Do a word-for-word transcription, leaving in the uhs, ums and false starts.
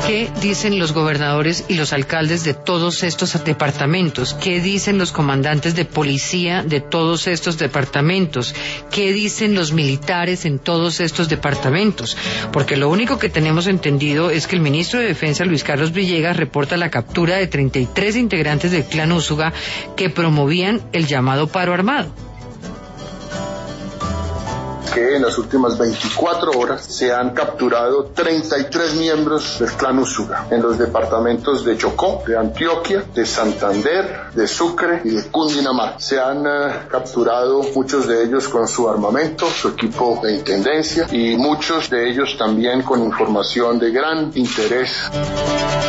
¿Qué dicen los gobernadores y los alcaldes de todos estos departamentos? ¿Qué dicen los comandantes de policía de todos estos departamentos? ¿Qué dicen los militares en todos estos departamentos? Porque lo único que tenemos entendido es que el ministro de Defensa, Luis Carlos Villegas, reporta la captura de treinta y tres integrantes del Clan Úsuga que promovían el llamado paro armado. Que en las últimas veinticuatro horas se han capturado treinta y tres miembros del Clan Úsuga en los departamentos de Chocó, de Antioquia, de Santander, de Sucre y de Cundinamarca. Se han uh, capturado muchos de ellos con su armamento, su equipo de intendencia y muchos de ellos también con información de gran interés.